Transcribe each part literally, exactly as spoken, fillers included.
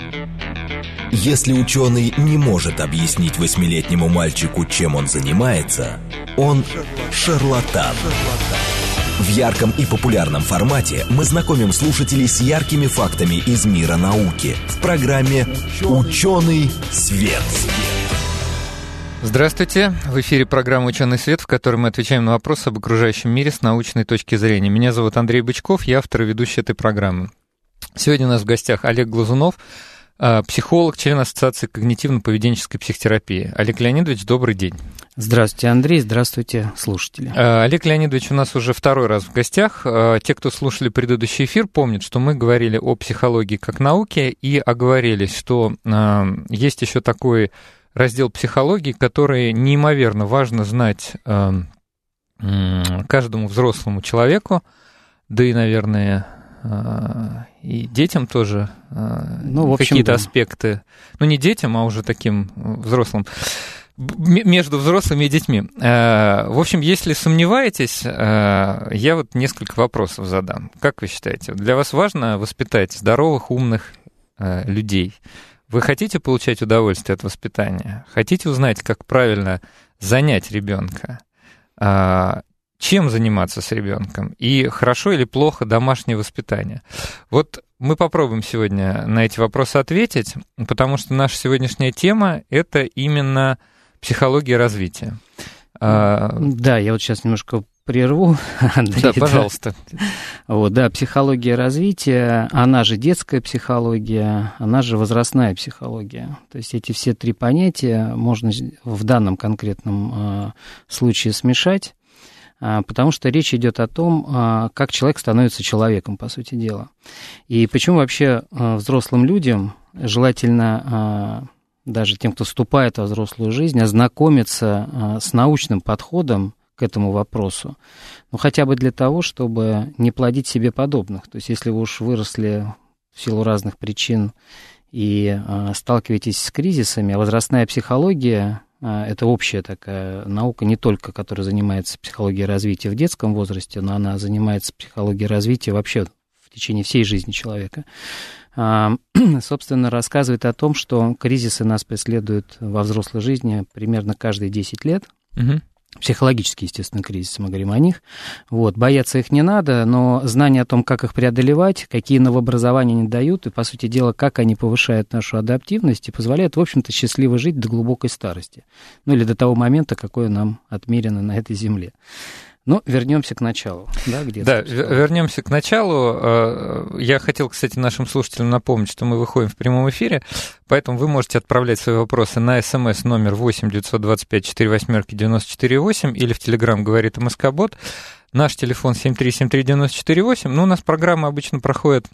Если ученый не может объяснить восьмилетнему мальчику, чем он занимается, он шарлатан. В ярком и популярном формате мы знакомим слушателей с яркими фактами из мира науки в программе «Ученый свет». Здравствуйте! В эфире программа «Ученый свет», в которой мы отвечаем на вопросы об окружающем мире с научной точки зрения. Меня зовут Андрей Бычков, я автор и ведущий этой программы. Сегодня у нас в гостях Олег Глазунов, психолог, член Ассоциации когнитивно-поведенческой психотерапии. Олег Леонидович, добрый день. Здравствуйте, Андрей, здравствуйте, слушатели. Олег Леонидович у нас уже второй раз в гостях. Те, кто слушали предыдущий эфир, помнят, что мы говорили о психологии как науке и оговорились, что есть еще такой раздел психологии, который неимоверно важно знать каждому взрослому человеку, да и, наверное, и детям тоже ну, в общем, какие-то да. аспекты. Ну, не детям, а уже таким взрослым. Между взрослыми и детьми. В общем, если сомневаетесь, я вот несколько вопросов задам. Как вы считаете, для вас важно воспитать здоровых, умных людей? Вы хотите получать удовольствие от воспитания? Хотите узнать, как правильно занять ребенка? Чем заниматься с ребенком? И хорошо или плохо домашнее воспитание? Вот мы попробуем сегодня на эти вопросы ответить, потому что наша сегодняшняя тема — это именно психология развития. Да, я вот сейчас немножко прерву, Андрей. Да, пожалуйста. Вот, да, психология развития, она же детская психология, она же возрастная психология. То есть эти все три понятия можно в данном конкретном случае смешать, потому что речь идет о том, как человек становится человеком, по сути дела. И почему вообще взрослым людям желательно, даже тем, кто вступает во взрослую жизнь, ознакомиться с научным подходом к этому вопросу, ну, хотя бы для того, чтобы не плодить себе подобных. То есть если вы уж выросли в силу разных причин и сталкиваетесь с кризисами, а возрастная психология — это общая такая наука, не только которая занимается психологией развития в детском возрасте, но она занимается психологией развития вообще в течение всей жизни человека. Собственно, рассказывает о том, что кризисы нас преследуют во взрослой жизни примерно каждые десять лет. Угу. Психологические, естественно, кризисы, мы говорим о них. Вот, бояться их не надо, но знание о том, как их преодолевать, какие новообразования они дают, и, по сути дела, как они повышают нашу адаптивность и позволяют, в общем-то, счастливо жить до глубокой старости. Ну, или до того момента, какое нам отмерено на этой земле. Но вернемся к началу. Да, да, вернемся к началу. Я хотел, кстати, нашим слушателям напомнить, что мы выходим в прямом эфире, поэтому вы можете отправлять свои вопросы на смс номер восемь девятьсот двадцать пять сорок восемь девяносто четыре восемь или в Телеграм говорит МСК-бот. Наш телефон семь три семь три девяносто четыре восемь. Но у нас программа обычно проходит,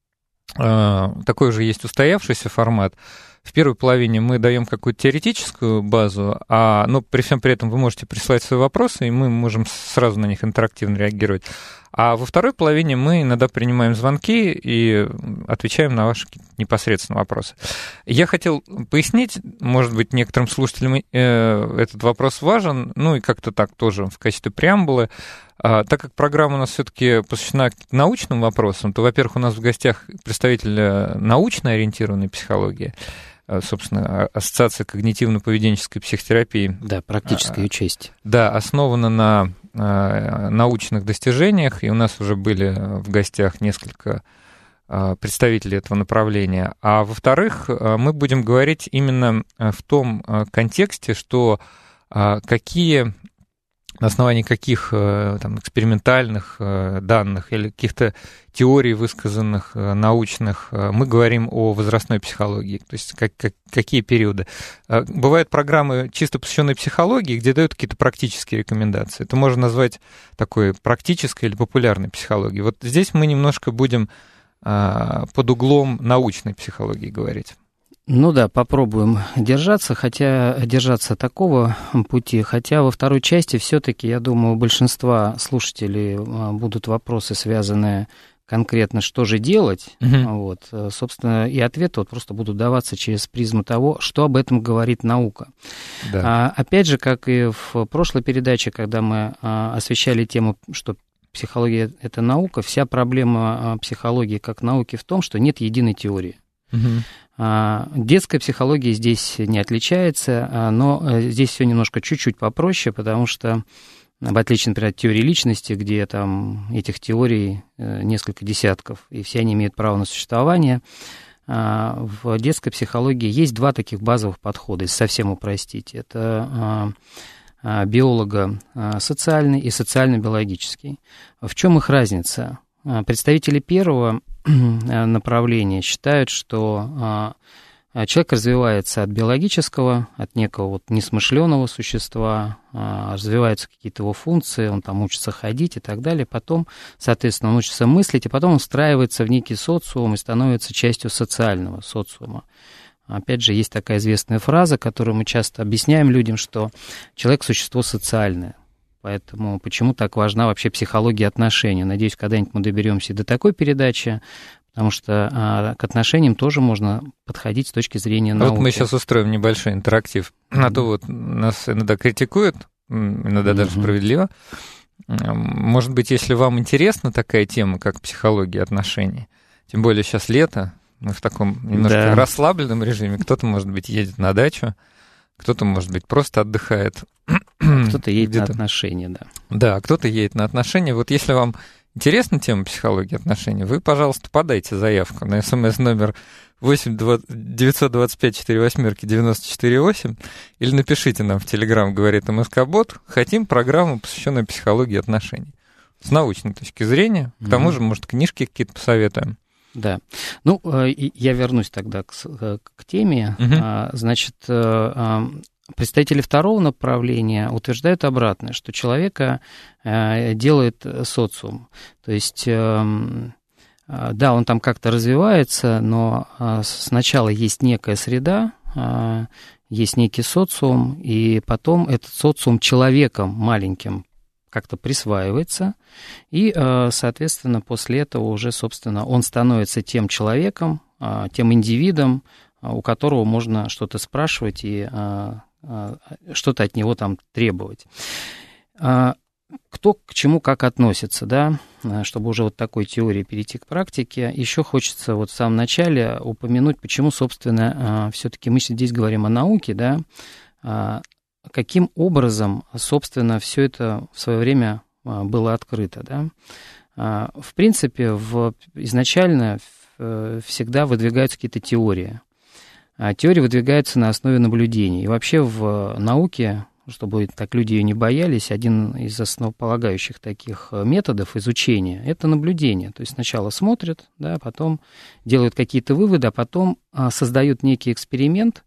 такой же есть устоявшийся формат. В первой половине мы даем какую-то теоретическую базу, а, но при всем при этом вы можете присылать свои вопросы, и мы можем сразу на них интерактивно реагировать. А во второй половине мы иногда принимаем звонки и отвечаем на ваши непосредственно вопросы. Я хотел пояснить, может быть, некоторым слушателям э, этот вопрос важен, ну и как-то так тоже в качестве преамбулы. А, так как программа у нас все-таки посвящена научным вопросам, то, во-первых, у нас в гостях представитель научно ориентированной психологии, собственно, Ассоциация когнитивно-поведенческой психотерапии. Да, практическая честь. Да, основана на научных достижениях, и у нас уже были в гостях несколько представителей этого направления. А во-вторых, мы будем говорить именно в том контексте, что какие... на основании каких там, экспериментальных данных или каких-то теорий, высказанных научных, мы говорим о возрастной психологии, то есть как, как, какие периоды. Бывают программы, чисто посвященные психологии, где дают какие-то практические рекомендации. Это можно назвать такой практической или популярной психологией. Вот здесь мы немножко будем под углом научной психологии говорить. Ну да, попробуем держаться, хотя держаться такого пути, хотя во второй части все-таки, я думаю, у большинства слушателей будут вопросы, связанные конкретно, что же делать, uh-huh. вот, собственно, и ответы вот просто будут даваться через призму того, что об этом говорит наука. Да. А, опять же, как и в прошлой передаче, когда мы а, освещали тему, что психология — это наука, вся проблема психологии как науки в том, что нет единой теории. Угу. Детская психология здесь не отличается, но здесь все немножко чуть-чуть попроще, потому что, в отличие, например, от теории личности, где там этих теорий несколько десятков, и все они имеют право на существование, в детской психологии есть два таких базовых подхода, если совсем упростить. Это биолога социальный и социально-биологический. В чем их разница? Представители первого направления считают, что человек развивается от биологического, от некого вот несмышленого существа, развиваются какие-то его функции, он там учится ходить и так далее, потом, соответственно, он учится мыслить, и потом он встраивается в некий социум и становится частью социального социума. Опять же, есть такая известная фраза, которую мы часто объясняем людям, что человек – существо социальное. Поэтому почему так важна вообще психология отношений? Надеюсь, когда-нибудь мы доберемся до такой передачи, потому что а, к отношениям тоже можно подходить с точки зрения науки. Вот мы сейчас устроим небольшой интерактив. Mm-hmm. А то вот нас иногда критикуют, иногда mm-hmm. даже справедливо. Может быть, если вам интересна такая тема, как психология отношений, тем более сейчас лето, мы в таком немножко да. расслабленном режиме, кто-то, может быть, едет на дачу, кто-то, может быть, просто отдыхает. Кто-то едет где-то на отношения, да. Да, кто-то едет на отношения. Вот если вам интересна тема психологии отношений, вы, пожалуйста, подайте заявку на смс номер восемь девятьсот двадцать пять сорок восемь девяносто четыре восемь или напишите нам в Телеграм, говорит МСК-бот, хотим программу, посвященную психологии отношений. С научной точки зрения, к тому mm-hmm. же, может, книжки какие-то посоветуем. Да. Ну, я вернусь тогда к, к теме. Uh-huh. Значит, представители второго направления утверждают обратное, что человека делает социум. То есть, да, он там как-то развивается, но сначала есть некая среда, есть некий социум, и потом этот социум человеком маленьким как-то присваивается, и, соответственно, после этого уже, собственно, он становится тем человеком, тем индивидом, у которого можно что-то спрашивать и что-то от него там требовать. Кто к чему как относится, да, чтобы уже вот такой теории перейти к практике, еще хочется вот в самом начале упомянуть, почему, собственно, все-таки мы здесь говорим о науке, да, каким образом, собственно, все это в свое время было открыто, да. В принципе, в, изначально всегда выдвигаются какие-то теории. Теории выдвигаются на основе наблюдений. И вообще в науке, чтобы так люди ее не боялись, один из основополагающих таких методов изучения – это наблюдение. То есть сначала смотрят, да, потом делают какие-то выводы, а потом создают некий эксперимент,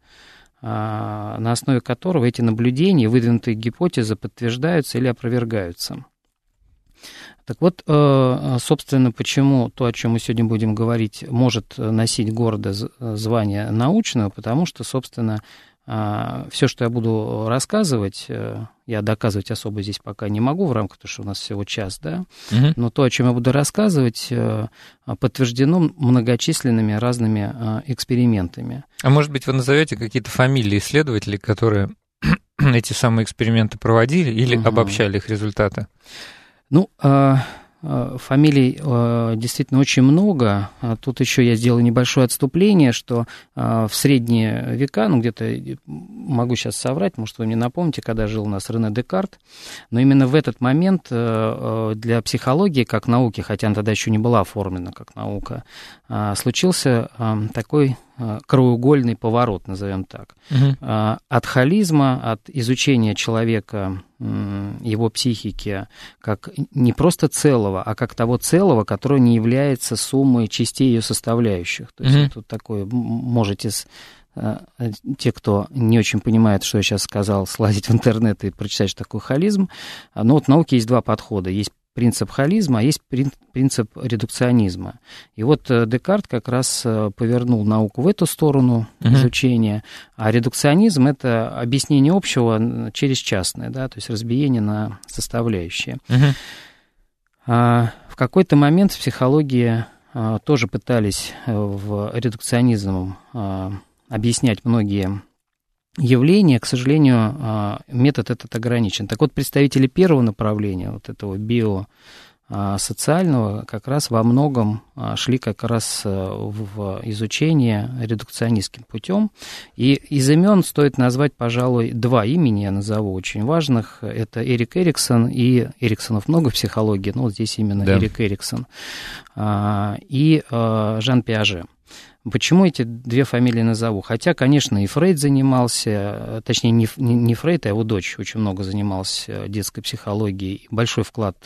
на основе которого эти наблюдения, выдвинутые гипотезы подтверждаются или опровергаются. Так вот, собственно, почему то, о чем мы сегодня будем говорить, может носить гордое звание научного, потому что, собственно, все, что я буду рассказывать, я доказывать особо здесь пока не могу в рамках, потому что у нас всего час, да, угу. но то, о чем я буду рассказывать, подтверждено многочисленными разными экспериментами. А может быть, вы назовете какие-то фамилии исследователей, которые эти самые эксперименты проводили или угу. обобщали их результаты? Ну, фамилий действительно очень много. Тут еще я сделаю небольшое отступление, что в средние века, ну где-то, могу сейчас соврать, может, вы мне напомните, когда жил у нас Рене Декарт, но именно в этот момент для психологии как науки, хотя она тогда еще не была оформлена как наука, случился такой краеугольный поворот, назовем так. Угу. От холизма, от изучения человека, его психики, как не просто целого, а как того целого, которое не является суммой частей ее составляющих. То есть угу. тут такое, можете, те, кто не очень понимает, что я сейчас сказал, слазить в интернет и прочитать, что такое холизм. Но вот в науке есть два подхода. Есть принцип холизма, а есть принцип редукционизма. И вот Декарт как раз повернул науку в эту сторону uh-huh. изучения, а редукционизм – это объяснение общего через частное, да, то есть разбиение на составляющие. Uh-huh. А в какой-то момент в психологии а, тоже пытались в редукционизм а, объяснять многие явление, к сожалению, метод этот ограничен. Так вот, представители первого направления, вот этого био, социального как раз во многом шли как раз в изучение редукционистским путем. И из имен стоит назвать, пожалуй, два имени, я назову очень важных. Это Эрик Эриксон, и Эриксонов много в психологии, но вот здесь именно да. Эрик Эриксон, и Жан Пиаже. Почему эти две фамилии назову? Хотя, конечно, и Фрейд занимался, точнее, не, не Фрейд, а его дочь очень много занималась детской психологией, большой вклад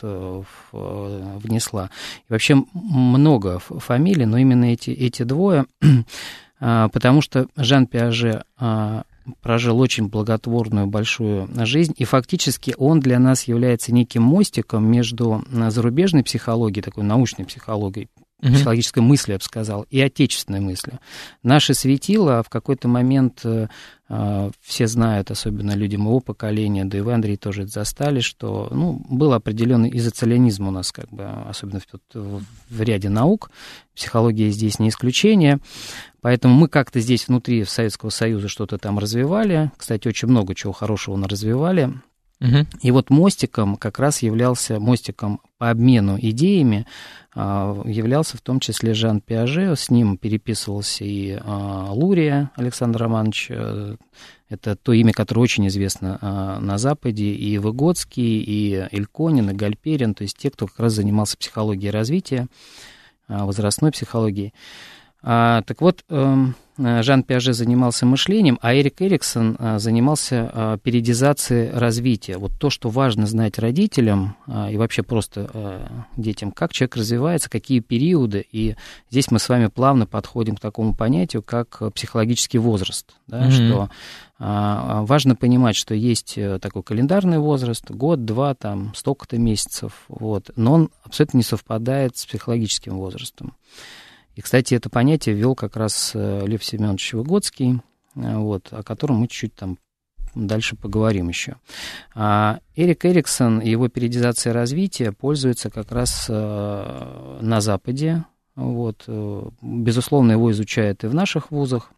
внесла. И вообще много фамилий, но именно эти, эти двое, потому что Жан Пиаже прожил очень благотворную большую жизнь, и фактически он для нас является неким мостиком между зарубежной психологией, такой научной психологией, психологической мысли, я бы сказал, и отечественной мысли. Наши светила в какой-то момент, э, все знают, особенно люди моего поколения, да и вы, Андрей, тоже это застали, что ну, был определенный изоциалионизм у нас, как бы, особенно в, в ряде наук, психология здесь не исключение, поэтому мы как-то здесь внутри Советского Союза что-то там развивали, кстати, очень много чего хорошего мы развивали. Угу. И вот мостиком как раз являлся, мостиком по обмену идеями являлся в том числе Жан Пиаже, с ним переписывался и Лурия Александр Романович, это то имя, которое очень известно на Западе, и Выгодский, и Ильконин, и Гальперин, то есть те, кто как раз занимался психологией развития, возрастной психологией. А, так вот, Жан Пиаже занимался мышлением, а Эрик Эриксон занимался периодизацией развития. Вот то, что важно знать родителям и вообще просто детям, как человек развивается, какие периоды. И здесь мы с вами плавно подходим к такому понятию, как психологический возраст. Да, mm-hmm. Что важно понимать, что есть такой календарный возраст, год, два, там, столько-то месяцев, вот, но он абсолютно не совпадает с психологическим возрастом. И, кстати, это понятие ввел как раз Лев Семенович Выгодский, вот, о котором мы чуть-чуть там дальше поговорим еще. А Эрик Эриксон и его периодизация развития пользуется как раз на Западе. Вот. Безусловно, его изучают и в наших вузах.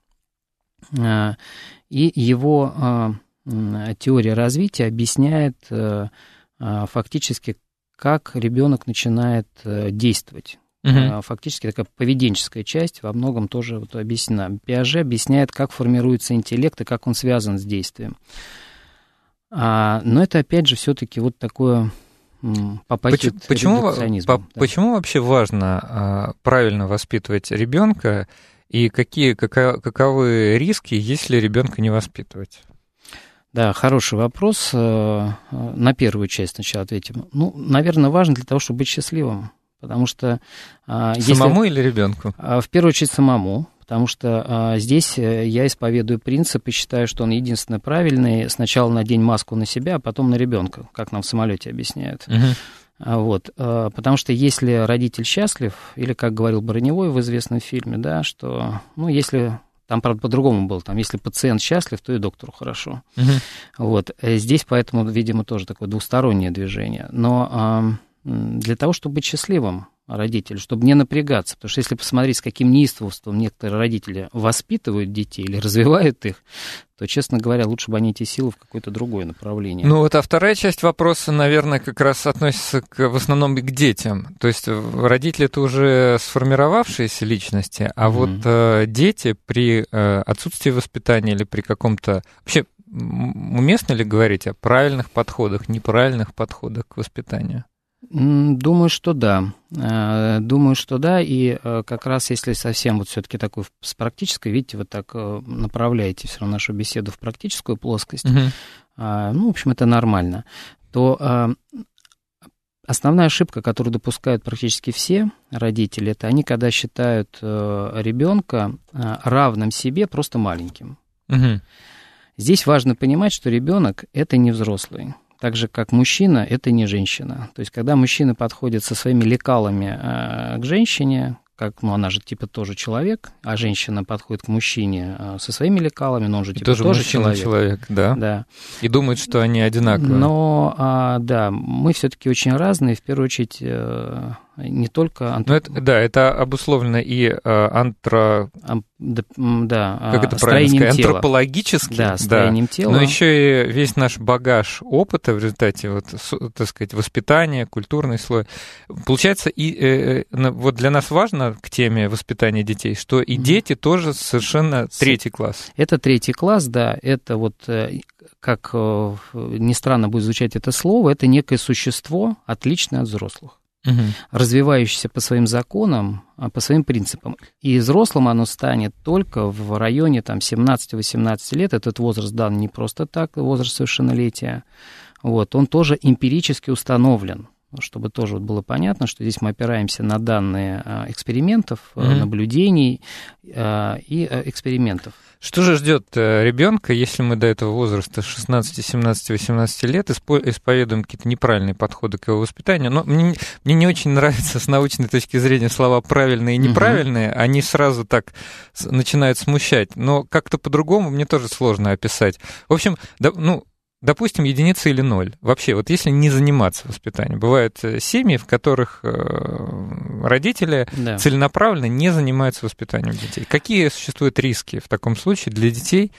И его теория развития объясняет фактически, как ребенок начинает действовать. Uh-huh. Фактически такая поведенческая часть во многом тоже вот объяснена. Пиаже объясняет, как формируется интеллект и как он связан с действием. А, но это, опять же, все-таки вот такое попахивает редукционизмом. Почему, да. почему вообще важно а, правильно воспитывать ребенка и какие, кака, каковы риски, если ребенка не воспитывать? Да, хороший вопрос. На первую часть сначала ответим. Ну, наверное, важно для того, чтобы быть счастливым. Потому что... Самому если, или ребенку? В первую очередь самому, потому что а, здесь я исповедую принцип и считаю, что он единственно правильный. Сначала надень маску на себя, а потом на ребенка, как нам в самолете объясняют. Uh-huh. А, вот, а, потому что если родитель счастлив, или, как говорил Броневой в известном фильме, да, что, ну, если... Там, правда, по-другому было. Там, если пациент счастлив, то и доктору хорошо. Uh-huh. Вот. Здесь, поэтому, видимо, тоже такое двустороннее движение. Но... А, для того, чтобы быть счастливым родителю, чтобы не напрягаться. Потому что если посмотреть, с каким неистовством некоторые родители воспитывают детей или развивают их, то, честно говоря, лучше бы они эти силы в какое-то другое направление. Ну вот, а вторая часть вопроса, наверное, как раз относится к, в основном к детям. То есть родители — это уже сформировавшиеся личности, а mm-hmm. вот э, дети при э, отсутствии воспитания или при каком-то... Вообще, уместно ли говорить о правильных подходах, неправильных подходах к воспитанию? Думаю, что да. Думаю, что да. И как раз если совсем вот все-таки такой с практической, видите, вы так направляете все равно нашу беседу в практическую плоскость, uh-huh. ну, в общем, это нормально, то основная ошибка, которую допускают практически все родители, это они, когда считают ребенка равным себе, просто маленьким. Uh-huh. Здесь важно понимать, что ребенок — это не взрослый. Так же, как мужчина, это не женщина. То есть, когда мужчина подходит со своими лекалами э, к женщине, как, ну, она же типа тоже человек, а женщина подходит к мужчине э, со своими лекалами, но он же типа тоже, тоже человек. человек, да. да. И думает, что они одинаковые. Но, э, да, мы все-таки очень разные. В первую очередь, э, не только... Антроп... Это, да, это обусловлено и антро... А, да, да, как это правильно сказать? Тела. Антропологически, да, строением да. тела. Но еще и весь наш багаж опыта в результате, вот, так сказать, воспитания, культурный слой. Получается, и э, вот для нас важно к теме воспитания детей, что и mm-hmm. дети тоже совершенно третий класс. Это третий класс, да, это вот... как ни странно будет звучать это слово, это некое существо, отличное от взрослых, угу. развивающееся по своим законам, по своим принципам. И взрослым оно станет только в районе там, семнадцать-восемнадцать лет. Этот возраст дан не просто так, возраст совершеннолетия. Вот, он тоже эмпирически установлен. Чтобы тоже было понятно, что здесь мы опираемся на данные экспериментов, mm-hmm. наблюдений и экспериментов. Что же ждет ребенка, если мы до этого возраста шестнадцать, семнадцать, восемнадцать лет исповедуем какие-то неправильные подходы к его воспитанию? Но мне, мне не очень нравятся с научной точки зрения слова «правильные» и «неправильные». Mm-hmm. Они сразу так начинают смущать. Но как-то по-другому мне тоже сложно описать. В общем, да, ну... Допустим, единица или ноль. Вообще, вот если не заниматься воспитанием. Бывают семьи, в которых родители да. целенаправленно не занимаются воспитанием детей. Какие существуют риски в таком случае для детей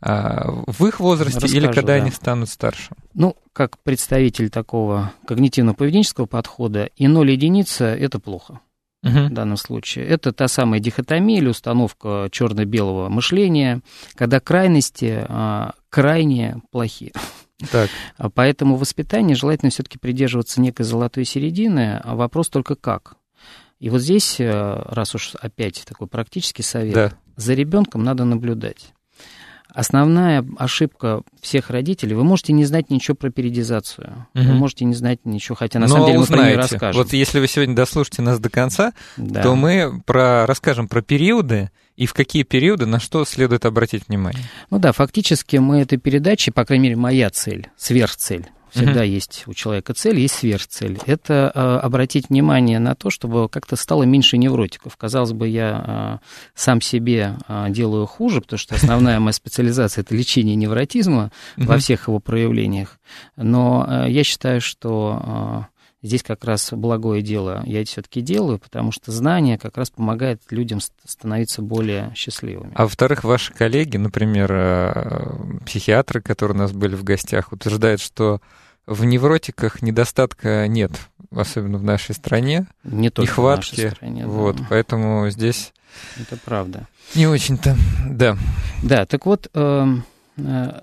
в их возрасте Расскажу, или когда да. они станут старше? Ну, как представитель такого когнитивно-поведенческого подхода, и ноль единица – это плохо. Uh-huh. В данном случае. Это та самая дихотомия или установка черно-белого мышления, когда крайности а, крайне плохи. Так. Поэтому воспитание желательно все-таки придерживаться некой золотой середины, а вопрос только как. И вот здесь, раз уж опять такой практический совет, да. за ребенком надо наблюдать. Основная ошибка всех родителей, вы можете не знать ничего про периодизацию, угу. вы можете не знать ничего, хотя на Но самом деле мы узнаете. Про нее расскажем. Вот если вы сегодня дослушаете нас до конца, да. то мы про, расскажем про периоды и в какие периоды на что следует обратить внимание. Ну да, фактически мы этой передачей, по крайней мере, моя цель, сверхцель, всегда mm-hmm. есть у человека цель, есть сверхцель. Это э, обратить внимание на то, чтобы как-то стало меньше невротиков. Казалось бы, я э, сам себе э, делаю хуже, потому что основная моя специализация – это лечение невротизма mm-hmm. во всех его проявлениях. Но э, я считаю, что э, здесь как раз благое дело я это все-таки делаю, потому что знание как раз помогает людям становиться более счастливыми. А во-вторых, ваши коллеги, например, психиатры, которые у нас были в гостях, утверждают, что в невротиках недостатка нет, особенно в нашей стране. Не только нехватки, в нашей стране. Вот, да. Поэтому здесь... Это правда. Не очень-то, да. Да, так вот, э, э,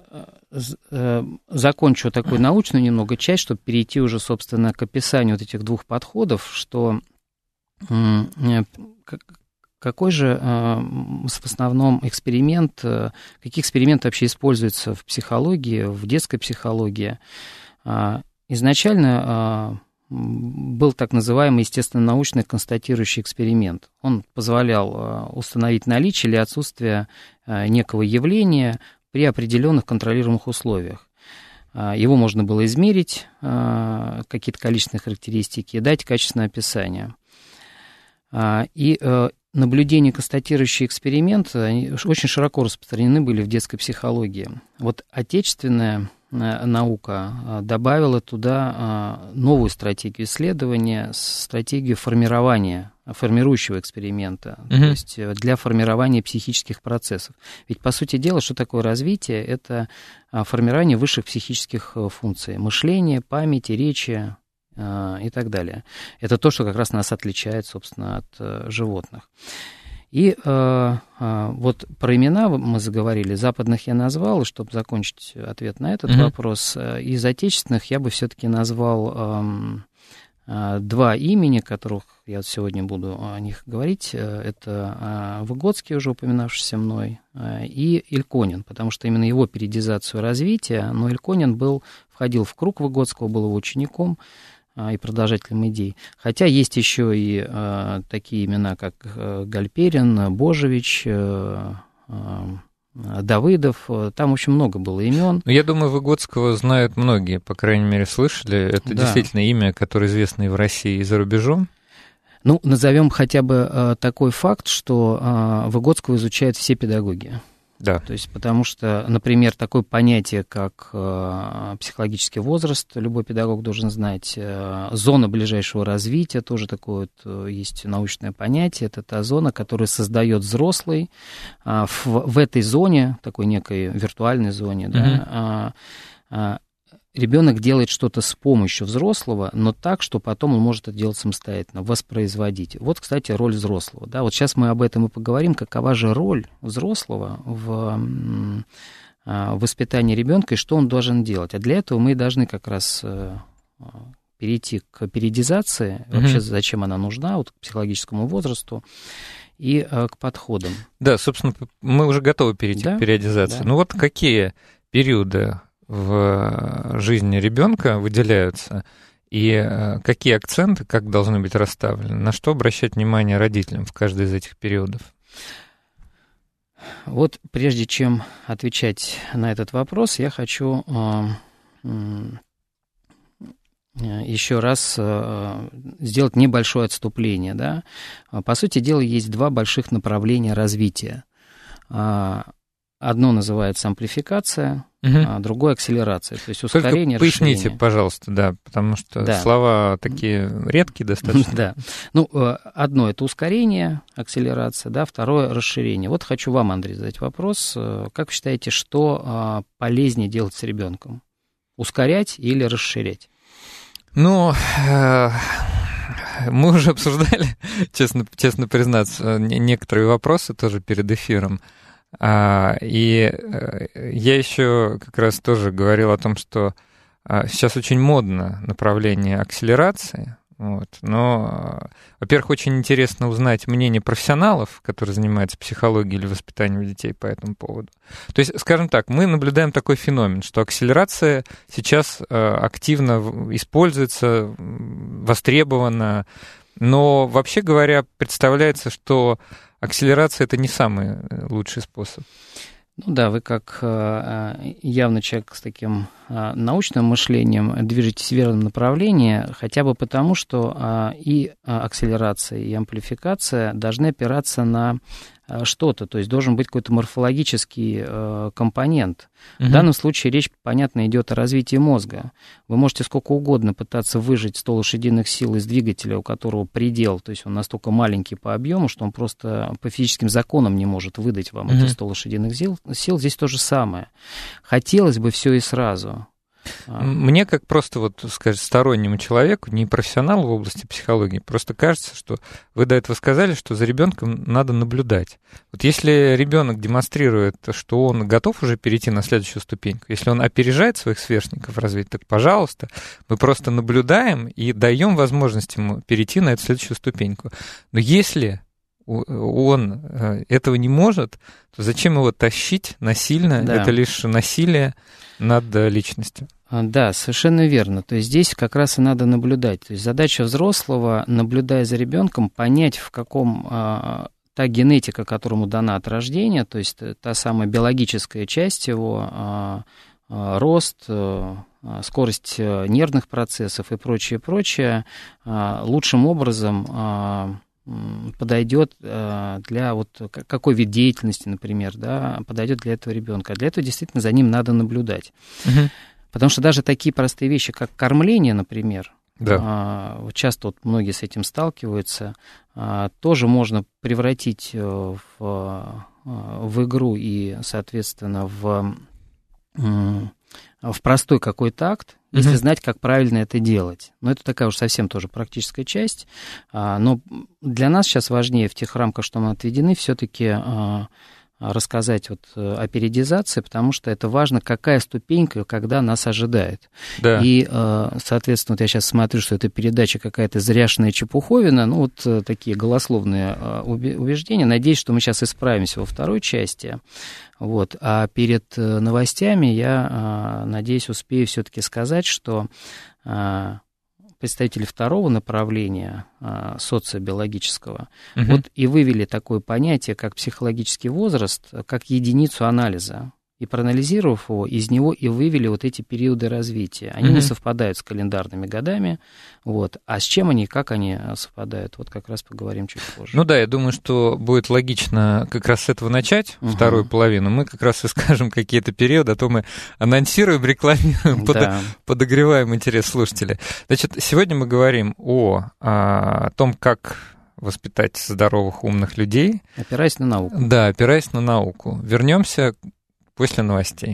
э, закончу такую научную немного часть, чтобы перейти уже, собственно, к описанию вот этих двух подходов, что э, какой же э, в основном эксперимент, э, какие эксперименты вообще используются в психологии, в детской психологии. Изначально был так называемый естественно-научный констатирующий эксперимент. Он позволял установить наличие или отсутствие некого явления при определенных контролируемых условиях. Его можно было измерить, какие-то количественные характеристики, и дать качественное описание. И наблюдения, констатирующие эксперимент, они очень широко распространены были в детской психологии. Вот отечественная наука добавила туда новую стратегию исследования, стратегию формирования, формирующего эксперимента, угу. то есть для формирования психических процессов. Ведь, по сути дела, что такое развитие? Это формирование высших психических функций, мышления, памяти, речи и так далее. Это то, что как раз нас отличает, собственно, от животных. И э, э, вот про имена мы заговорили, западных я назвал, и чтобы закончить ответ на этот mm-hmm. вопрос, из отечественных я бы все-таки назвал э, э, два имени, которых я сегодня буду о них говорить. Это э, Выгодский, уже упоминавшийся мной, э, и Ильконин, потому что именно его периодизацию развития, но Ильконин был, входил в круг Выгодского, был его учеником и продолжателем идей. Хотя есть еще и э, такие имена, как э, Гальперин, Божевич, э, э, Давыдов. Там очень много было имен. Я думаю, Выгодского знают многие, по крайней мере, слышали. Это да. действительно имя, которое известно и в России, и за рубежом. Ну, назовем хотя бы э, такой факт, что э, Выгодского изучают все педагоги. Да. То есть, потому что, например, такое понятие, как э, психологический возраст, любой педагог должен знать, э, зона ближайшего развития, тоже такое вот, э, есть научное понятие, это та зона, которая создает взрослый. Э, в, в этой зоне, такой некой виртуальной зоне, mm-hmm. да, э, э, ребенок делает что-то с помощью взрослого, но так, что потом он может это делать самостоятельно, воспроизводить. Вот, кстати, роль взрослого. Да? Вот сейчас мы об этом и поговорим, какова же роль взрослого в воспитании ребенка и что он должен делать. А для этого мы должны как раз перейти к периодизации, mm-hmm. вообще зачем она нужна, вот, к психологическому возрасту и к подходам. Да, собственно, мы уже готовы перейти да? к периодизации. Да. Ну вот какие периоды в жизни ребенка выделяются, и какие акценты, как должны быть расставлены, на что обращать внимание родителям в каждый из этих периодов? Вот прежде чем отвечать на этот вопрос, я хочу еще раз сделать небольшое отступление. Да? По сути дела, есть два больших направления развития. Одно называется амплификация, угу. а другое акселерация, то есть ускорение, Только поясните, расширение. Пожалуйста, да, потому что да. слова такие редкие достаточно. Да, ну, одно это ускорение, акселерация, да, второе расширение. Вот хочу вам, Андрей, задать вопрос. Как вы считаете, что полезнее делать с ребенком? Ускорять или расширять? Ну, мы уже обсуждали, честно, честно признаться, некоторые вопросы тоже перед эфиром. А, и я еще как раз тоже говорил о том, что сейчас очень модно направление акселерации, вот, но, во-первых, очень интересно узнать мнение профессионалов, которые занимаются психологией или воспитанием детей по этому поводу. То есть, скажем так, мы наблюдаем такой феномен, что акселерация сейчас активно используется, востребована, но, вообще говоря, представляется, что акселерация — это не самый лучший способ. Ну да, вы как явно человек с таким научным мышлением движетесь в верном направлении, хотя бы потому, что и акселерация, и амплификация должны опираться на что-то, то есть должен быть какой-то морфологический э, компонент. Угу. В данном случае речь, понятно, идет о развитии мозга. Вы можете сколько угодно пытаться выжать сто лошадиных сил из двигателя, у которого предел, то есть он настолько маленький по объему, что он просто по физическим законам не может выдать вам угу. эти сто лошадиных сил. Сил здесь то же самое. Хотелось бы все и сразу. Мне, как просто, вот, скажем, стороннему человеку, не профессионалу в области психологии, просто кажется, что вы до этого сказали, что за ребенком надо наблюдать. Вот если ребенок демонстрирует, что он готов уже перейти на следующую ступеньку, если он опережает своих сверстников в развитии, так, пожалуйста, мы просто наблюдаем и даем возможность ему перейти на эту следующую ступеньку. Но если он этого не может, то зачем его тащить насильно? Да. Это лишь насилие над личностью. Да, совершенно верно. То есть здесь как раз и надо наблюдать. То есть задача взрослого, наблюдая за ребенком, понять, в каком а, та генетика, которому дана от рождения, то есть та самая биологическая часть его, а, а, рост, а, скорость нервных процессов и прочее, прочее, а, лучшим образом а, подойдет для вот какой вид деятельности, например, да, подойдет для этого ребенка. Для этого действительно за ним надо наблюдать. Угу. Потому что даже такие простые вещи, как кормление, например, да. часто вот многие с этим сталкиваются, тоже можно превратить в, в игру и, соответственно, в, в простой какой-то акт, если mm-hmm. знать, как правильно это делать. Но это такая уж совсем тоже практическая часть. Но для нас сейчас важнее в тех рамках, что мы отведены, все-таки рассказать вот о периодизации, потому что это важно, какая ступенька, когда нас ожидает. Да. И, соответственно, вот я сейчас смотрю, что эта передача какая-то зряшная чепуховина, ну, вот такие голословные убеждения. Надеюсь, что мы сейчас исправимся во второй части. Вот. А перед новостями я, надеюсь, успею все-таки сказать, что представители второго направления социобиологического угу. вот и вывели такое понятие, как психологический возраст, как единицу анализа. И проанализировав его, из него и вывели вот эти периоды развития. Они mm-hmm. не совпадают с календарными годами. Вот. А с чем они, как они совпадают, вот как раз поговорим чуть позже. Ну да, я думаю, что будет логично как раз с этого начать, uh-huh. вторую половину. Мы как раз и скажем какие-то периоды, а то мы анонсируем, рекламируем, да. подогреваем интерес слушателей. Значит, сегодня мы говорим о, о том, как воспитать здоровых, умных людей. Опираясь на науку. Да, опираясь на науку. Вернемся после новостей.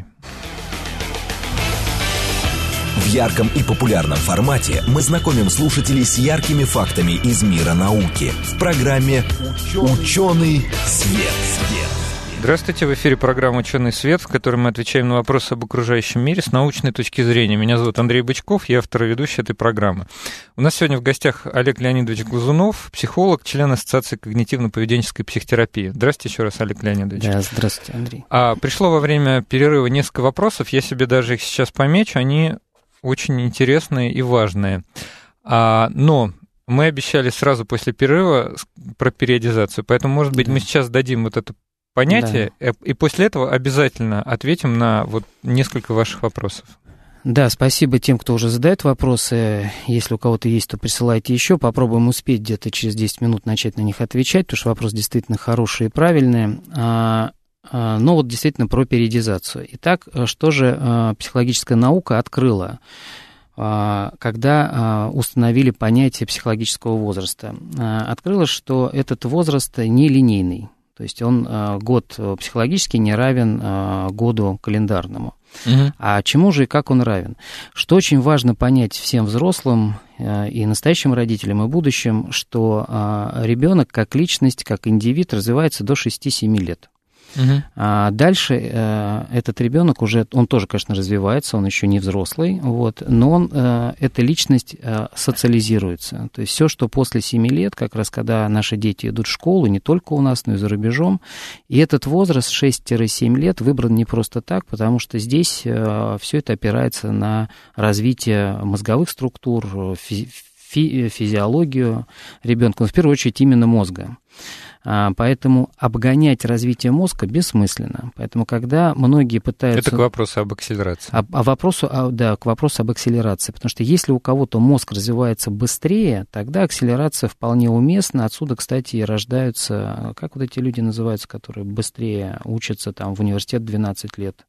В ярком и популярном формате мы знакомим слушателей с яркими фактами из мира науки в программе «Ученый свет». Здравствуйте, в эфире программа «Ученый свет», в которой мы отвечаем на вопросы об окружающем мире с научной точки зрения. Меня зовут Андрей Бычков, я автор и ведущий этой программы. У нас сегодня в гостях Олег Леонидович Глазунов, психолог, член Ассоциации когнитивно-поведенческой психотерапии. Здравствуйте еще раз, Олег Леонидович. Да, здравствуйте, Андрей. А, пришло во время перерыва несколько вопросов, я себе даже их сейчас помечу, они очень интересные и важные. А, но мы обещали сразу после перерыва про периодизацию, поэтому, может быть, да. мы сейчас дадим вот это понятие, да. и после этого обязательно ответим на вот несколько ваших вопросов. Да, спасибо тем, кто уже задает вопросы. Если у кого-то есть, то присылайте еще. Попробуем успеть где-то через десять минут начать на них отвечать, потому что вопрос действительно хороший и правильный. Но вот действительно про периодизацию. Итак, что же психологическая наука открыла, когда установили понятие психологического возраста? Открыла, что этот возраст нелинейный. То есть он, год психологически не равен году календарному. Угу. А чему же и как он равен? Что очень важно понять всем взрослым и настоящим родителям, и будущим, что ребенок как личность, как индивид развивается до шести-семи лет. Угу. А дальше э, этот ребенок уже, он тоже, конечно, развивается, он еще не взрослый, вот, но он, э, эта личность э, социализируется. То есть все, что после семи лет, как раз когда наши дети идут в школу, не только у нас, но и за рубежом, и этот возраст шесть-семь лет выбран не просто так, потому что здесь э, все это опирается на развитие мозговых структур, фи- фи- физиологию ребенка, но в первую очередь именно мозга. Поэтому обгонять развитие мозга бессмысленно. Поэтому, когда многие пытаются... Это к вопросу об акселерации. А, а вопросу, а, да, к вопросу об акселерации. Потому что если у кого-то мозг развивается быстрее, тогда акселерация вполне уместна. Отсюда, кстати, и рождаются... Как вот эти люди называются, которые быстрее учатся там, в университет двенадцать лет?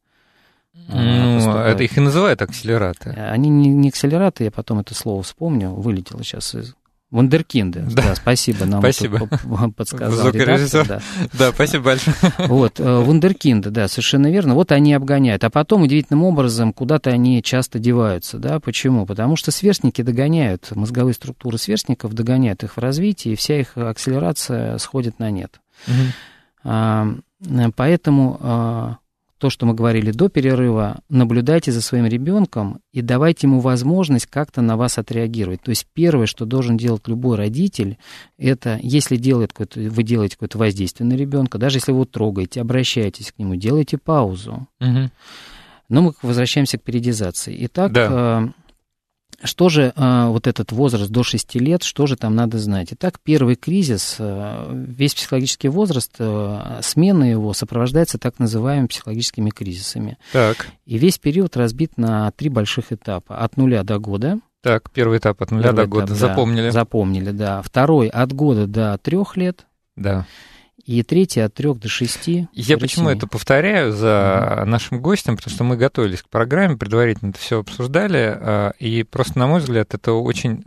Ну, это их и называют акселераты. Они не, не акселераты, я потом это слово вспомню, вылетело сейчас из... Вундеркинды, да, да, спасибо, нам спасибо. подсказал редактор. Да. да, спасибо большое. Вот, вундеркинды, да, совершенно верно, вот они обгоняют, а потом удивительным образом куда-то они часто деваются, да, почему? Потому что сверстники догоняют, мозговые структуры сверстников догоняют их в развитии, и вся их акселерация сходит на нет. Угу. Поэтому... То, что мы говорили до перерыва, наблюдайте за своим ребенком и давайте ему возможность как-то на вас отреагировать. То есть первое, что должен делать любой родитель, это, если делает какое-то, вы делаете какое-то воздействие на ребенка, даже если вы его трогаете, обращаетесь к нему, делайте паузу. Угу. Но мы возвращаемся к периодизации. Итак, да. Что же вот этот возраст до шести лет, что же там надо знать? Итак, первый кризис, весь психологический возраст, смена его сопровождается так называемыми психологическими кризисами. Так. И весь период разбит на три больших этапа. От нуля до года. Так, первый этап от нуля первый до года. Этап, запомнили. Да, запомнили, да. Второй от года до трех лет. Да. И третий от трех до шести. Я почему это повторяю за mm-hmm. нашим гостем, потому что мы готовились к программе, предварительно это все обсуждали, и просто, на мой взгляд, это очень,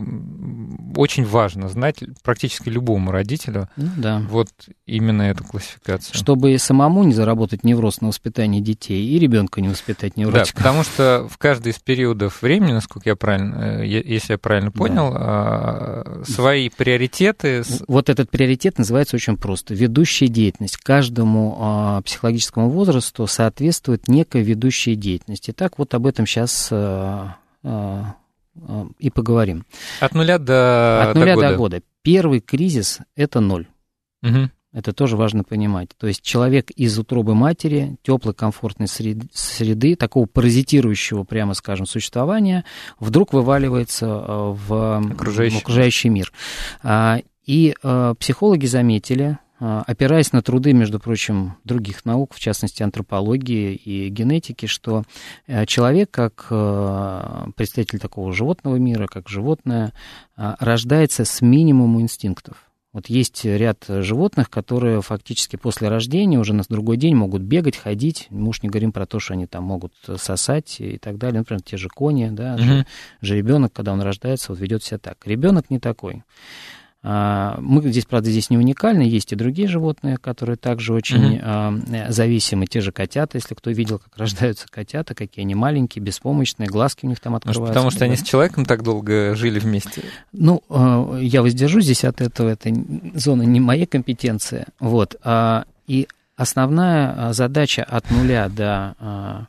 очень важно знать практически любому родителю ну, да. вот именно эту классификацию. Чтобы самому не заработать невроз на воспитании детей, и ребенка не воспитать невротиком. Да, потому что в каждый из периодов времени, насколько я правильно, если я правильно понял, да. свои приоритеты... Вот этот приоритет называется очень просто. Ведущая деятельность. Каждому а, психологическому возрасту соответствует некая ведущая деятельность. Итак, вот об этом сейчас а, а, а, и поговорим. От нуля до, От нуля до, года. до года. Первый кризис – это ноль. Угу. Это тоже важно понимать. То есть человек из утробы матери, теплой, комфортной среды, среды, такого паразитирующего, прямо скажем, существования, вдруг вываливается в окружающий, в окружающий мир. И психологи заметили, опираясь на труды, между прочим, других наук, в частности антропологии и генетики, что человек, как представитель такого животного мира, как животное, рождается с минимумом инстинктов. Вот есть ряд животных, которые фактически после рождения уже на другой день могут бегать, ходить. Мы уж не говорим про то, что они там могут сосать и так далее. Например, те же кони, да, mm-hmm. жеребенок, когда он рождается, вот ведет себя так. Ребенок не такой. Мы здесь, правда, здесь не уникальны, есть и другие животные, которые также очень mm-hmm. зависимы, те же котята, если кто видел, как рождаются котята, какие они маленькие, беспомощные, глазки у них там открываются. Может, потому что они с человеком так долго жили вместе? Ну, я воздержусь здесь от этого, это зона не моей компетенции, вот, и основная задача от нуля до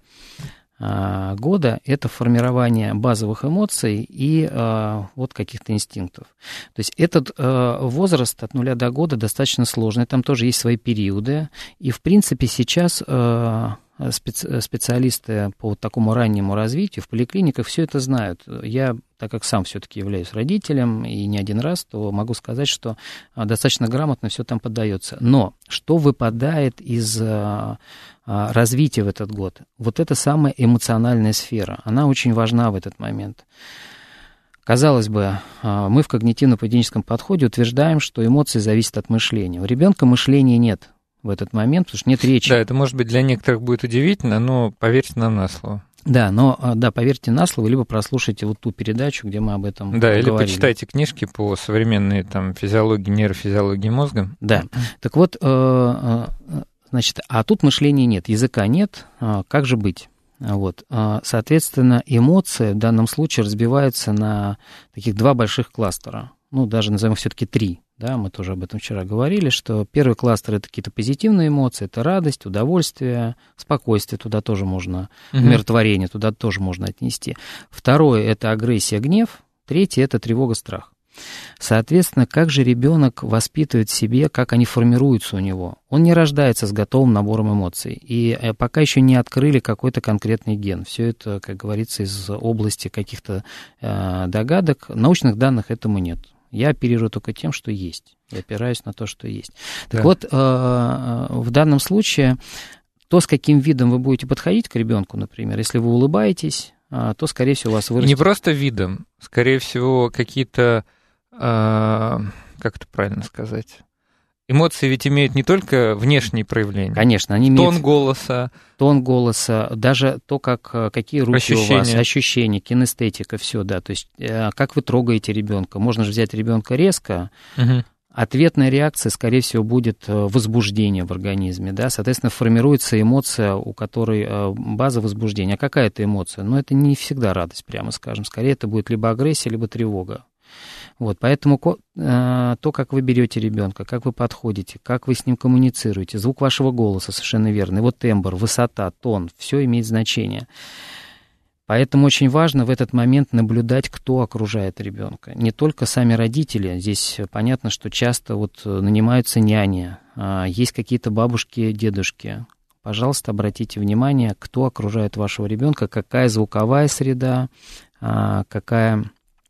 года – это формирование базовых эмоций и э, вот каких-то инстинктов. То есть этот э, возраст от нуля до года достаточно сложный, там тоже есть свои периоды, и в принципе сейчас э, специ- специалисты по вот такому раннему развитию в поликлиниках все это знают. Я, так как сам все-таки являюсь родителем и не один раз, то могу сказать, что достаточно грамотно все там поддается. Но что выпадает из э, развития в этот год? Вот это самая эмоциональная сфера. Она очень важна в этот момент. Казалось бы, мы в когнитивно-поведенческом подходе утверждаем, что эмоции зависят от мышления. У ребенка мышления нет в этот момент, потому что нет речи. Да, это, может быть, для некоторых будет удивительно, но поверьте нам на слово. Да, но, да, поверьте на слово, либо прослушайте вот ту передачу, где мы об этом да, говорили. Да, или почитайте книжки по современной там физиологии, нейрофизиологии мозга. Да, так вот, значит, а тут мышления нет, языка нет, как же быть? Вот. Соответственно, эмоции в данном случае разбиваются на таких два больших кластера, ну, даже назовем их все-таки три. Да, мы тоже об этом вчера говорили, что первый кластер – это какие-то позитивные эмоции, это радость, удовольствие, спокойствие, туда тоже можно, uh-huh. умиротворение, туда тоже можно отнести. Второе – это агрессия, гнев. Третье – это тревога, страх. Соответственно, как же ребенок воспитывает в себе, как они формируются у него? Он не рождается с готовым набором эмоций, и пока еще не открыли какой-то конкретный ген. Все это, как говорится, из области каких-то э, догадок. Научных данных этому нет. Я оперирую только тем, что есть. Я опираюсь на то, что есть. Так да. вот, э, в данном случае, то, с каким видом вы будете подходить к ребенку, например, если вы улыбаетесь, э, то, скорее всего, у вас вырастет... Не просто видом, скорее всего, какие-то, э, как это правильно сказать... Эмоции ведь имеют не только внешние проявления. Конечно, они имеют... Тон голоса. Тон голоса, даже то, как, какие руки ощущения. У вас, ощущения, кинестетика, все, да. То есть, как вы трогаете ребенка. Можно же взять ребенка резко, угу. Ответная реакция, скорее всего, будет возбуждение в организме, да. Соответственно, формируется эмоция, у которой база возбуждения. А какая это эмоция? Ну, это не всегда радость, прямо скажем. Скорее, это будет либо агрессия, либо тревога. Вот, поэтому э, то, как вы берете ребенка, как вы подходите, как вы с ним коммуницируете, звук вашего голоса совершенно верный, вот тембр, высота, тон, все имеет значение. Поэтому очень важно в этот момент наблюдать, кто окружает ребенка. Не только сами родители, здесь понятно, что часто вот нанимаются няни, э, есть какие-то бабушки, дедушки. Пожалуйста, обратите внимание, кто окружает вашего ребенка, какая звуковая среда, э, какая...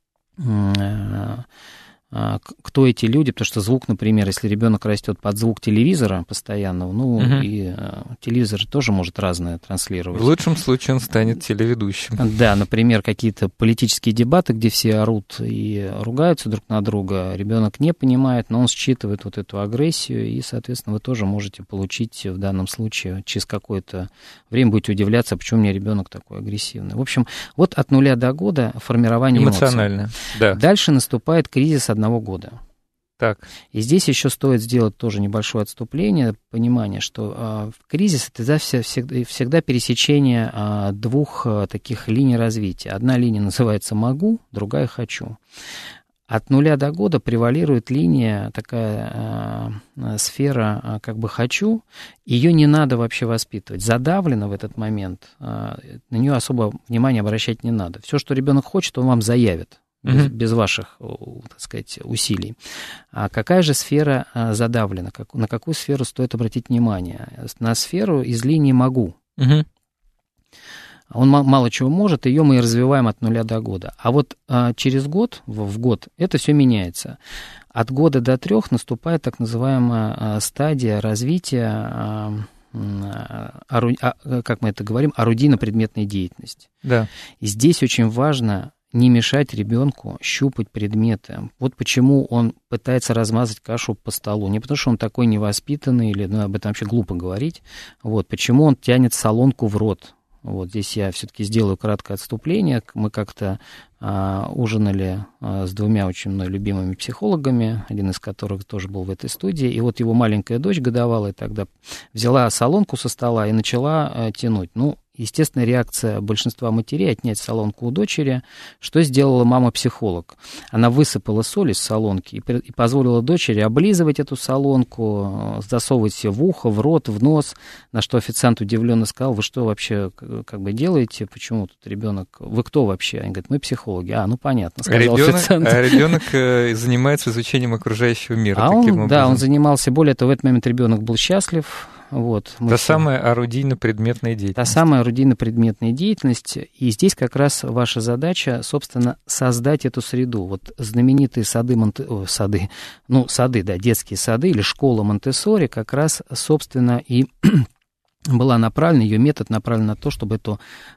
кто эти люди, потому что звук, например, если ребенок растет под звук телевизора постоянного, ну, угу. и телевизор тоже может разное транслировать. В лучшем случае он станет телеведущим. Да, например, какие-то политические дебаты, где все орут и ругаются друг на друга, ребенок не понимает, но он считывает вот эту агрессию, и, соответственно, вы тоже можете получить в данном случае через какое-то время будете удивляться, почему у меня ребенок такой агрессивный. В общем, вот от нуля до года формирование эмоций. Эмоционально, да. Дальше наступает кризис одного года. Так. И здесь еще стоит сделать тоже небольшое отступление, понимание, что э, кризис – это всегда, всегда пересечение э, двух э, таких линий развития. Одна линия называется «могу», другая «хочу». От нуля до года превалирует линия, такая э, сфера э, как бы «хочу», ее не надо вообще воспитывать. Задавлено в этот момент, э, на нее особо внимания обращать не надо. Все, что ребенок хочет, он вам заявит. Без, mm-hmm. без ваших, так сказать, усилий. А какая же сфера задавлена? Как, на какую сферу стоит обратить внимание? На сферу из линии «могу». Mm-hmm. он мало чего может, ее мы и развиваем от нуля до года. А вот а, через год, в, в год, это все меняется. От года до трех наступает так называемая а, стадия развития, а, а, ору, а, как мы это говорим, орудийно-предметной деятельности. Да. И здесь очень важно не мешать ребенку щупать предметы. Вот почему он пытается размазать кашу по столу. Не потому, что он такой невоспитанный, или ну, об этом вообще глупо говорить. Вот, почему он тянет солонку в рот. Вот здесь я все-таки сделаю краткое отступление. Мы как-то а, ужинали а, с двумя очень мной любимыми психологами, один из которых тоже был в этой студии. И вот его маленькая дочь годовалая тогда взяла солонку со стола и начала а, тянуть. Ну, естественная реакция большинства матерей — отнять солонку у дочери. Что сделала мама-психолог? Она высыпала соль из солонки и, и позволила дочери облизывать эту солонку, засовывать себе в ухо, в рот, в нос, на что официант удивленно сказал: вы что вообще как бы делаете? Почему тут ребенок? Вы кто вообще? Они говорят: мы психологи. А, ну понятно, сказал ребенок, официант. А ребенок занимается изучением окружающего мира. А таким он, образом. Да, он занимался, более того, в этот момент ребенок был счастлив. Вот, Та все... самая орудийно-предметная деятельность. Та самая орудийно-предметная деятельность. И здесь как раз ваша задача, собственно, создать эту среду. Вот знаменитые сады, Монте... О, сады, ну, сады, да, детские сады или школа Монтессори как раз, собственно, и была направлена, ее метод направлен на то, чтобы эту,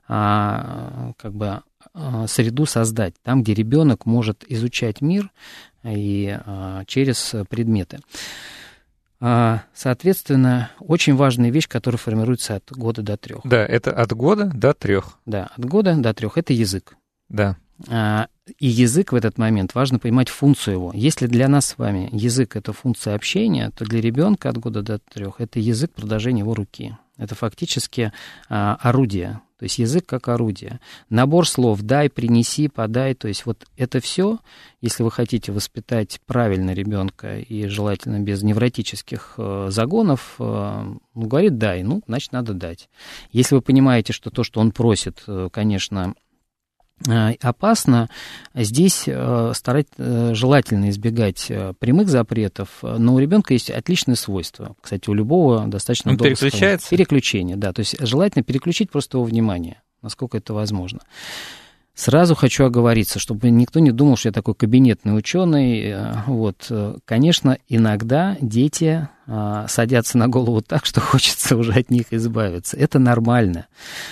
а, как бы, среду создать, там, где ребенок может изучать мир и а, через предметы. Соответственно, очень важная вещь, которая формируется от года до трех. Да, это от года до трех. Да, от года до трех. Это язык. Да. И язык в этот момент, важно понимать функцию его. Если для нас с вами язык — это функция общения, то для ребенка от года до трех это язык продолжения его руки. Это фактически а, орудие, то есть язык как орудие. Набор слов: дай, принеси, подай. То есть вот это все, если вы хотите воспитать правильно ребенка и желательно без невротических э, загонов, э, ну, говорит дай, ну, значит, надо дать. Если вы понимаете, что то, что он просит, э, конечно, опасно, здесь старать, желательно избегать прямых запретов, но у ребенка есть отличные свойства. Кстати, у любого достаточно Он долго переключается? Переключение, да. То есть желательно переключить просто его внимание, насколько это возможно. Сразу хочу оговориться, чтобы никто не думал, что я такой кабинетный ученый. Вот. Конечно, иногда дети садятся на голову так, что хочется уже от них избавиться. Это нормально.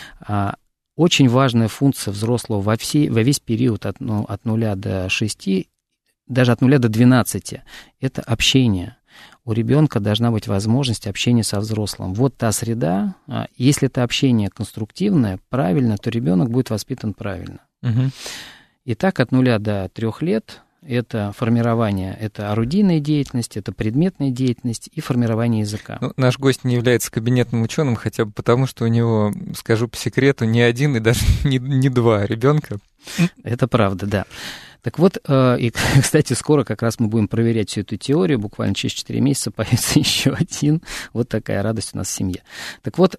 Очень важная функция взрослого во, все, во весь период от, ну, от нуля до шести, даже от нуля до двенадцати, это общение. У ребенка должна быть возможность общения со взрослым. Вот та среда, если это общение конструктивное, правильно, то ребенок будет воспитан правильно. Угу. Итак, от нуля до трех лет это формирование, это орудийная деятельность, это предметная деятельность и формирование языка. Ну, наш гость не является кабинетным ученым, хотя бы потому, что у него, скажу по секрету, не один и даже не, не два ребенка. Это правда, да. Так вот, и, кстати, скоро как раз мы будем проверять всю эту теорию, буквально через четыре месяца появится еще один. Вот такая радость у нас в семье. Так вот,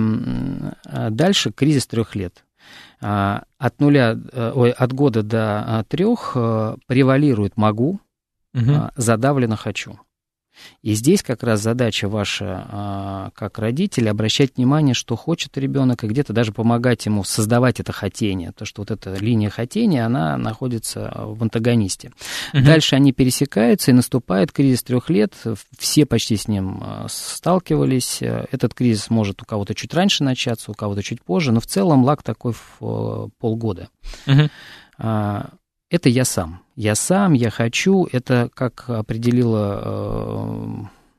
дальше кризис трех лет. От нуля, ой, от года до трех превалирует «могу», угу. задавлено «хочу». И здесь как раз задача ваша, как родители, обращать внимание, что хочет ребенок, и где-то даже помогать ему создавать это хотение. То, что вот эта линия хотения, она находится в антагонисте. Угу. Дальше они пересекаются, и наступает кризис трех лет. Все почти с ним сталкивались. Этот кризис может у кого-то чуть раньше начаться, у кого-то чуть позже, но в целом лаг такой в полгода. Угу. Это я сам. Я сам, я хочу. Это, как определила э,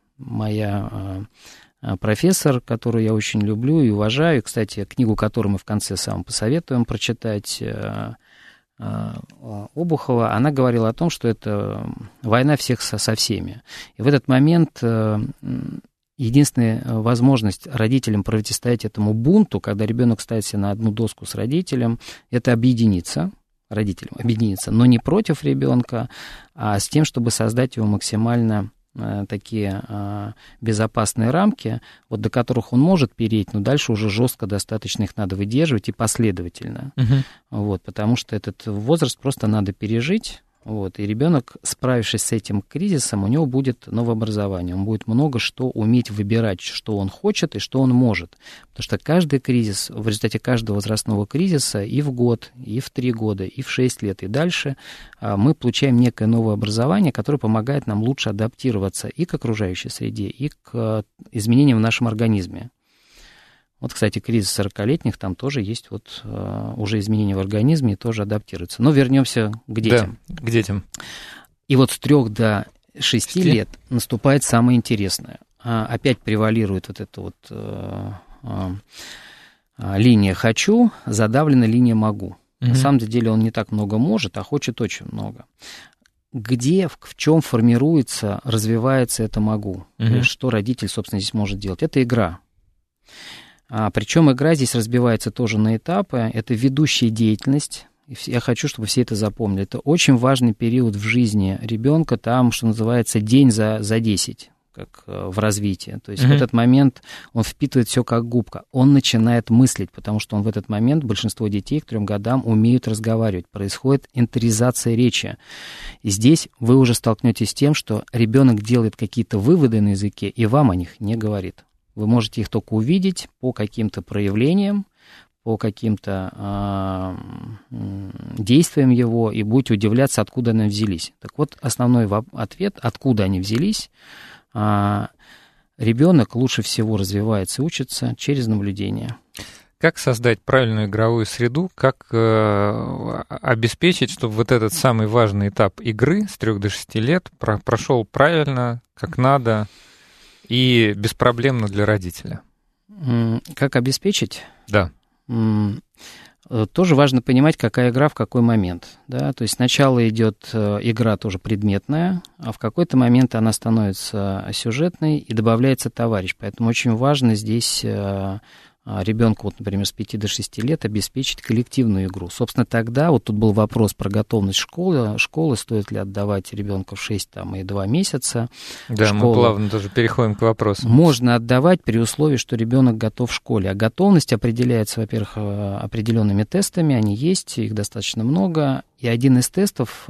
моя э, профессор, которую я очень люблю и уважаю. Кстати, книгу, которую мы в конце сам посоветуем прочитать, э, э, Обухова, она говорила о том, что это война всех со, со всеми. И в этот момент э, единственная возможность родителям противостоять этому бунту, когда ребенок ставит себя на одну доску с родителем, это объединиться. Родителям объединиться, но не против ребенка, а с тем, чтобы создать его максимально э, такие э, безопасные рамки, вот до которых он может переть, но дальше уже жестко достаточно их надо выдерживать и последовательно. Uh-huh. Вот, потому что этот возраст просто надо пережить. Вот, и ребенок, справившись с этим кризисом, у него будет новообразование, он будет много что уметь выбирать, что он хочет и что он может. Потому что каждый кризис, в результате каждого возрастного кризиса и в год, и в три года, и в шесть лет, и дальше мы получаем некое новое образование, которое помогает нам лучше адаптироваться и к окружающей среде, и к изменениям в нашем организме. Вот, кстати, кризис сорокалетних, там тоже есть вот uh, уже изменения в организме и тоже адаптируются. Но вернемся к детям. Да, к детям. И вот с трех до шести лет наступает самое интересное. А, опять превалирует вот эта вот uh, uh, uh, линия «хочу», задавлена линия «могу». Угу. На самом деле он не так много может, а хочет очень много. Где, в, в чем формируется, развивается это «могу»? Угу. Что родитель, собственно, здесь может делать? Это игра. А, причем игра здесь разбивается тоже на этапы. Это ведущая деятельность. Я хочу, чтобы все это запомнили. Это очень важный период в жизни ребенка. Там, что называется, день за, за десять, как в развитии. То есть mm-hmm. в этот момент он впитывает все как губка. Он начинает мыслить, потому что он в этот момент, большинство детей к трем годам умеют разговаривать. Происходит инторизация речи. И здесь вы уже столкнетесь с тем, что ребенок делает какие-то выводы на языке и вам о них не говорит. Вы можете их только увидеть по каким-то проявлениям, по каким-то э, действиям его, и будете удивляться, откуда они взялись. Так вот, основной ответ, откуда они взялись, э, ребенок лучше всего развивается и учится через наблюдение. Как создать правильную игровую среду, как э, обеспечить, чтобы вот этот самый важный этап игры с трёх до шести лет про- прошел правильно, как надо, и беспроблемно для родителя? Как обеспечить? Да. Тоже важно понимать, какая игра в какой момент. Да? То есть сначала идет игра тоже предметная, а в какой-то момент она становится сюжетной и добавляется товарищ. Поэтому очень важно здесь ребенку, вот, например, с пяти до шести лет обеспечить коллективную игру. Собственно, тогда, вот тут был вопрос про готовность школы, школы, стоит ли отдавать ребенка в шесть там, и два месяца. Да, школу. Мы плавно тоже переходим к вопросу. Можно отдавать при условии, что ребенок готов в школе. А готовность определяется, во-первых, определенными тестами, они есть, их достаточно много. И один из тестов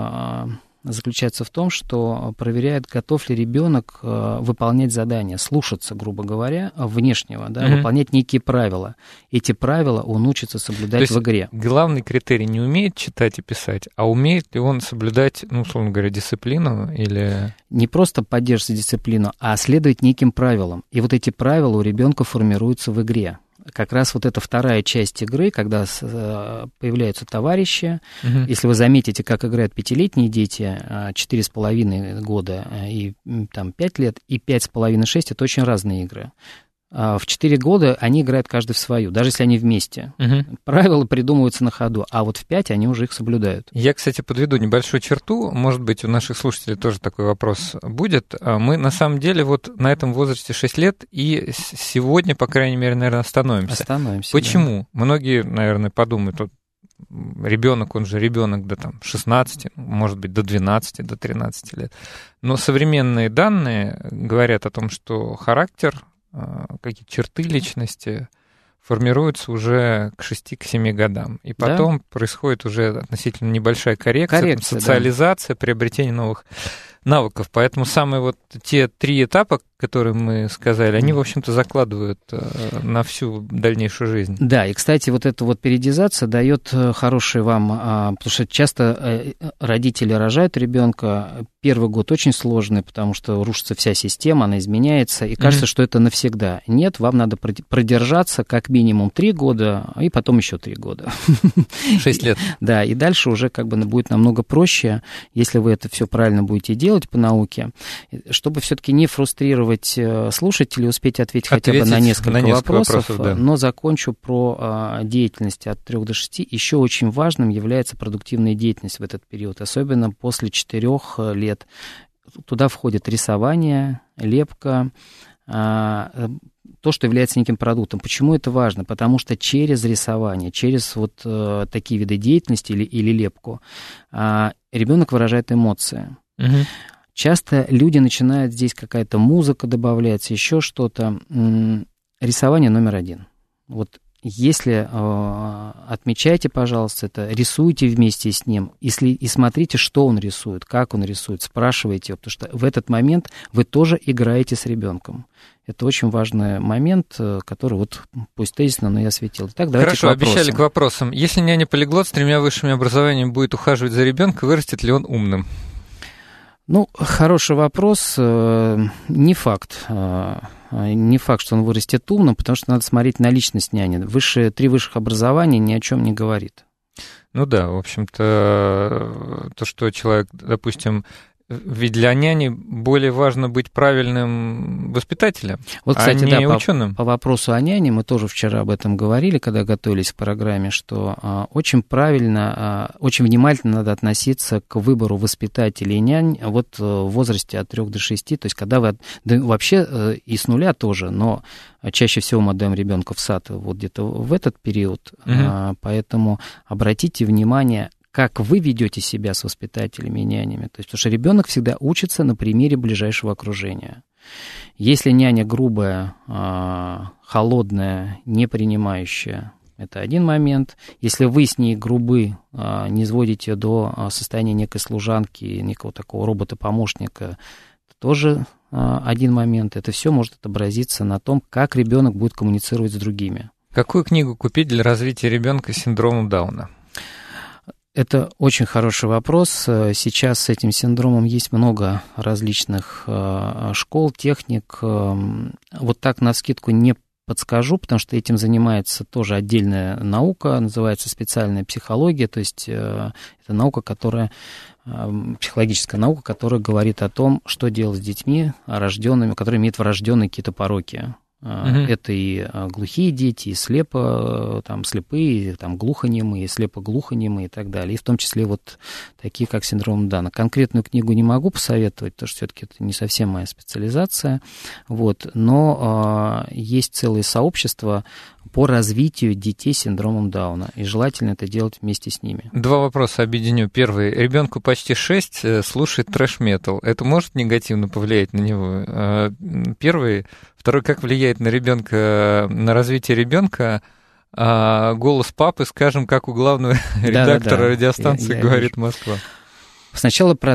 заключается в том, что проверяет, готов ли ребенок выполнять задания, слушаться, грубо говоря, внешнего, да, mm-hmm. выполнять некие правила. Эти правила он учится соблюдать в игре. Главный критерий не умеет читать и писать, а умеет ли он соблюдать, ну, условно говоря, дисциплину или... Не просто поддерживать дисциплину, а следовать неким правилам. И вот эти правила у ребенка формируются в игре. Как раз вот эта вторая часть игры, когда появляются товарищи. Угу. Если вы заметите, как играют пятилетние дети, четыре с половиной года и там, пять лет, и пять с половиной шесть, это очень разные игры. В четыре года они играют каждый в свою, даже если они вместе. Угу. Правила придумываются на ходу, а вот в пять они уже их соблюдают. Я, кстати, подведу небольшую черту. Может быть, у наших слушателей тоже такой вопрос будет. Мы, на самом деле, вот на этом возрасте шесть лет и сегодня, по крайней мере, наверное, остановимся. Остановимся. Почему? Да. Многие, наверное, подумают, вот, ребенок, он же ребенок до там, шестнадцати, может быть, до двенадцати, до тринадцати лет. Но современные данные говорят о том, что характер, какие-то черты личности формируются уже к шести-семи годам. И потом да. происходит уже относительно небольшая коррекция, коррекция социализация, да. приобретение новых навыков. Поэтому самые вот те три этапа, которые мы сказали, они, в общем-то, закладывают на всю дальнейшую жизнь. Да, и, кстати, вот эта вот периодизация дает хороший вам, потому что часто родители рожают ребенка, первый год очень сложный, потому что рушится вся система, она изменяется, и кажется, mm-hmm. что это навсегда. Нет, вам надо продержаться как минимум три года, и потом еще три года. Шесть лет. Да, и дальше уже как бы будет намного проще, если вы это все правильно будете делать по науке, чтобы все-таки не фрустрировать слушателей, успеть ответить, ответить хотя бы на несколько, на несколько вопросов, вопросов да. но закончу про а, деятельность от трёх до шести. Еще очень важным является продуктивная деятельность в этот период, особенно после четырёх лет. Туда входит рисование, лепка, а, то, что является неким продуктом. Почему это важно? Потому что через рисование, через вот а, такие виды деятельности или, или лепку а, ребенок выражает эмоции. Угу. Часто люди начинают, здесь какая-то музыка добавляется, еще что-то. Рисование номер один. Вот если э, отмечайте, пожалуйста, это, рисуйте вместе с ним и, сли, и смотрите, что он рисует, как он рисует, спрашивайте его, потому что в этот момент вы тоже играете с ребенком. Это очень важный момент, который вот пусть тезисно, но я осветил. Итак, давайте Хорошо, к вопросам. Обещали к вопросам. Если няня-полиглот с тремя высшими образованиями будет ухаживать за ребенком, вырастет ли он умным? Ну, хороший вопрос. Не факт. Не факт, что он вырастет умным, потому что надо смотреть на личность няни. Высшие, три высших образования ни о чем не говорит. Ну да, в общем-то, то, что человек, допустим, ведь для няни более важно быть правильным воспитателем, вот, кстати, а не да, ученым. По, по вопросу о няне, мы тоже вчера об этом говорили, когда готовились к программе, что а, очень правильно, а, очень внимательно надо относиться к выбору воспитателей и нянь вот а, в возрасте от трёх до шести, то есть когда вы, да, вообще а, и с нуля тоже, но чаще всего мы отдаем ребенка в сад вот где-то в этот период, угу. а, поэтому обратите внимание, как вы ведете себя с воспитателями и нянями. То есть, потому что ребенок всегда учится на примере ближайшего окружения. Если няня грубая, холодная, не принимающая, это один момент. Если вы с ней грубы, не сводите ее до состояния некой служанки, некого такого робота-помощника, это тоже один момент. Это все может отобразиться на том, как ребенок будет коммуницировать с другими. Какую книгу купить для развития ребенка с синдромом Дауна? Это очень хороший вопрос. Сейчас с этим синдромом есть много различных школ, техник. Вот так навскидку не подскажу, потому что этим занимается тоже отдельная наука, называется специальная психология, то есть это наука, которая, психологическая наука, которая говорит о том, что делать с детьми, рожденными, которые имеют врожденные какие-то пороки. Uh-huh. Это и глухие дети, и слепо, там, слепые, там, глухонемые, слепо-глухонемые и так далее. И в том числе вот такие, как синдром Дауна. Конкретную книгу не могу посоветовать, потому что все-таки это не совсем моя специализация. Вот. Но а, есть целые сообщества по развитию детей с синдромом Дауна. И желательно это делать вместе с ними. Два вопроса объединю. Первый. Ребенку почти шесть, слушает трэш-метал. Это может негативно повлиять на него? Первый. Второй. Как влияет на ребенка, на развитие ребенка голос папы, скажем, как у главного да, редактора да, да. радиостанции я, я «Говорит вижу. Москва»? Сначала про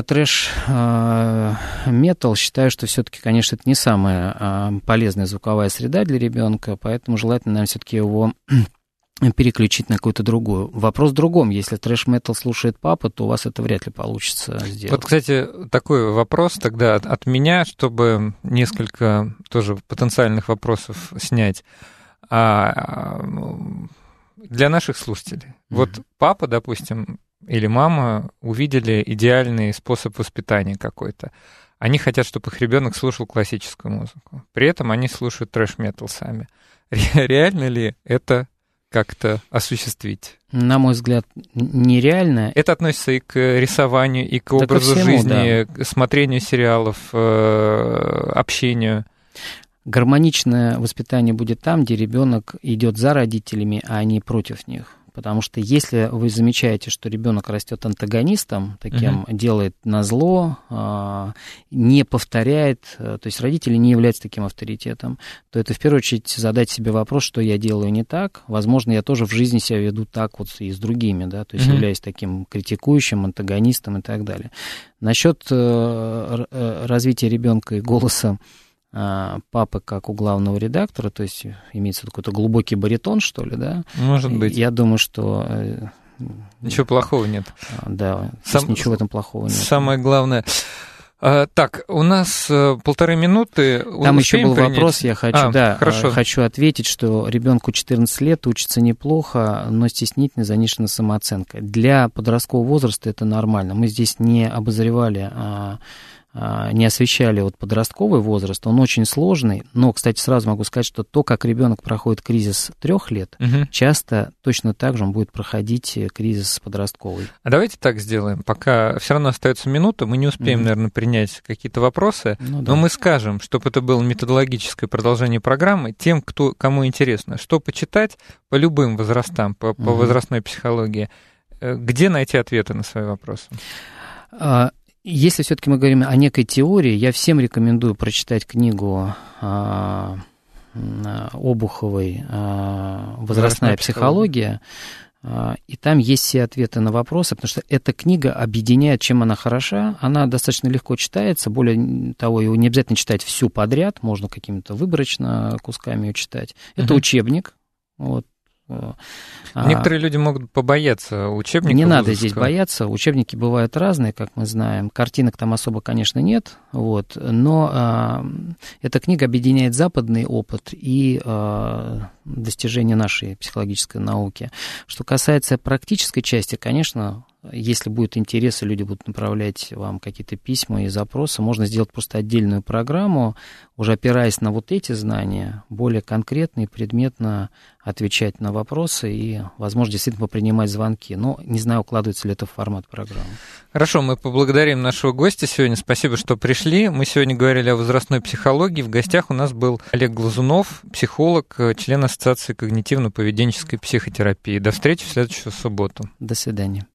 трэш-метал. Считаю, что все-таки, конечно, это не самая полезная звуковая среда для ребенка, поэтому желательно, наверное, все-таки его переключить на какую-то другую. Вопрос в другом. Если трэш-метал слушает папа, то у вас это вряд ли получится сделать. Вот, кстати, такой вопрос тогда от, от меня, чтобы несколько тоже потенциальных вопросов снять. А, для наших слушателей. Mm-hmm. Вот папа, допустим, или мама увидели идеальный способ воспитания какой-то. Они хотят, чтобы их ребенок слушал классическую музыку. При этом они слушают трэш-метал сами. Реально ли это как-то осуществить? На мой взгляд, нереально. Это относится и к рисованию, и к да образу ко всему, жизни, да. К смотрению сериалов, общению. Гармоничное воспитание будет там, где ребенок идет за родителями, а не против них. Потому что если вы замечаете, что ребенок растет антагонистом, таким uh-huh. делает назло, не повторяет, то есть родители не являются таким авторитетом, то это в первую очередь задать себе вопрос, что я делаю не так. Возможно, я тоже в жизни себя веду так вот и с другими, да, то есть uh-huh. являюсь таким критикующим, антагонистом и так далее. Насчет развития ребенка и голоса папы как у главного редактора, то есть имеется какой-то глубокий баритон, что ли, да? Может быть. Я думаю, что... Ничего плохого нет. Да, Сам... ничего в этом плохого нет. Самое главное... Так, у нас полторы минуты. Там еще был принять? Вопрос, я хочу, а, да, хорошо. хочу ответить, что ребенку четырнадцать лет, учится неплохо, но стеснительная, заниженная самооценка. Для подросткового возраста это нормально. Мы здесь не обозревали... не освещали вот подростковый возраст, он очень сложный, но, кстати, сразу могу сказать, что то, как ребенок проходит кризис трех лет, угу. часто точно так же он будет проходить кризис подростковый. А давайте так сделаем, пока все равно остается минута, мы не успеем, угу. наверное, принять какие-то вопросы, ну, да. но мы скажем, чтобы это было методологическое продолжение программы, тем, кто, кому интересно, что почитать по любым возрастам, по, по угу. возрастной психологии, где найти ответы на свои вопросы? Если все-таки мы говорим о некой теории, я всем рекомендую прочитать книгу а, Обуховой а, «Возрастная психология». И там есть все ответы на вопросы, потому что эта книга объединяет, чем она хороша. Она достаточно легко читается, более того, его не обязательно читать всю подряд, можно какими-то выборочно кусками ее читать. Это uh-huh. учебник. Вот. Некоторые а, люди могут побояться учебников. Не надо здесь бояться, учебники бывают разные, как мы знаем. Картинок там особо, конечно, нет, вот, но а, эта книга объединяет западный опыт и а, достижения нашей психологической науки. Что касается практической части, конечно, если будет интерес, и люди будут направлять вам какие-то письма и запросы, можно сделать просто отдельную программу, уже опираясь на вот эти знания, более конкретно и предметно отвечать на вопросы и, возможно, действительно принимать звонки. Но не знаю, укладывается ли это в формат программы. Хорошо, мы поблагодарим нашего гостя сегодня. Спасибо, что пришли. Мы сегодня говорили о возрастной психологии. В гостях у нас был Олег Глазунов, психолог, член Ассоциации когнитивно-поведенческой психотерапии. До встречи в следующую субботу. До свидания.